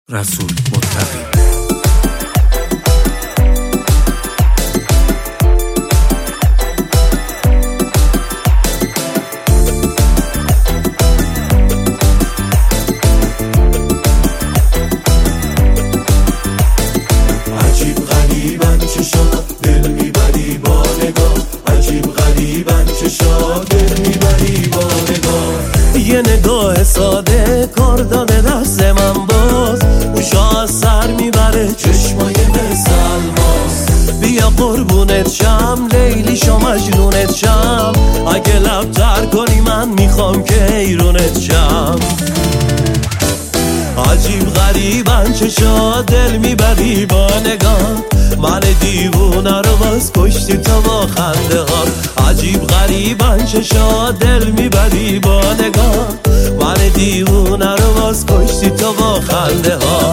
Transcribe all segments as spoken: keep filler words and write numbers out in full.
رسول متقی. عجیب غریبن چشات دل میبری با نگاه، عجیب غریبن چشات دل میبری با نگاه. یه نگاه ساده کار داده دست من باز، اوشا از سر میبره چشمای مثل الماس. بیا قربونت شم لیلی شو مجنونت شم، اگه لب تر کنی من میخوام که ایرونت شم. عجیب غریبن چشا دل میبری با نگاه، من دیوونه رو باز کشتی تو با خنده ها. عجیب غریبن چشا دل میبری با نگاه، من دیوونه رو باز کشتی تو با خنده ها.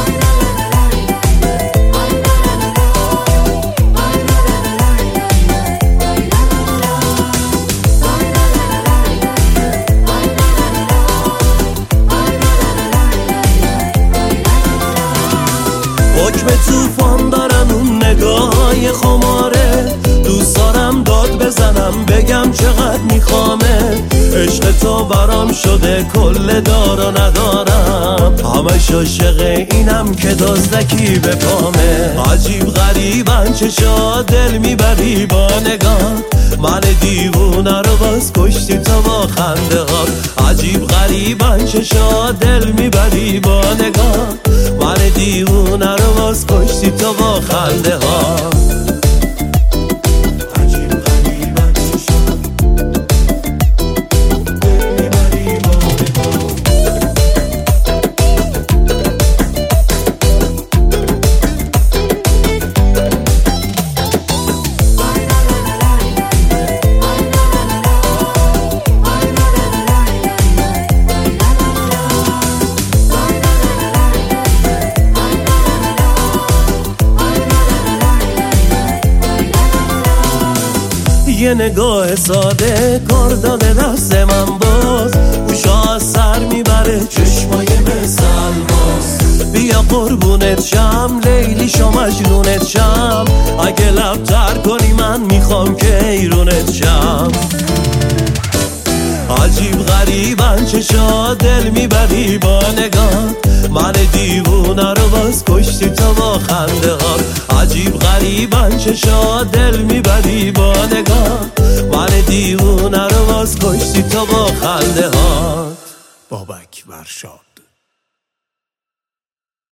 حکم توفان دارن اون نگاهای خماره، دوست دارم داد بزنم بگم چقدر میخوامه. عشق تو برام شده کل دار و ندارم، همش عاشق اینم که دزدکی به پامه. عجیب غریبن چشا دل میبری با نگاه، من دیوونه رو باز کشتی تو با خنده ها. عجیب غریبن چشا دل میبری با نگاه، من دیوونه رو باز کشتی تو با خنده ها. یه نگاه ساده کار داده دست من باز، اوشا از سر میبره چشمای مثل الماس. بیا قربونت شم لیلی شو مجنونت شم، اگه لب تر کنی من میخوام که ایرونت شم. عجیب غریبن چشا دل میبری با نگاه، من دیوونه رو باز کشتی تو با خنده ها. عجیب غریبن چشا دل میبری با نگاه، من دیوونه رو باز کشتی تو با خنده ها. بابک ورشاد.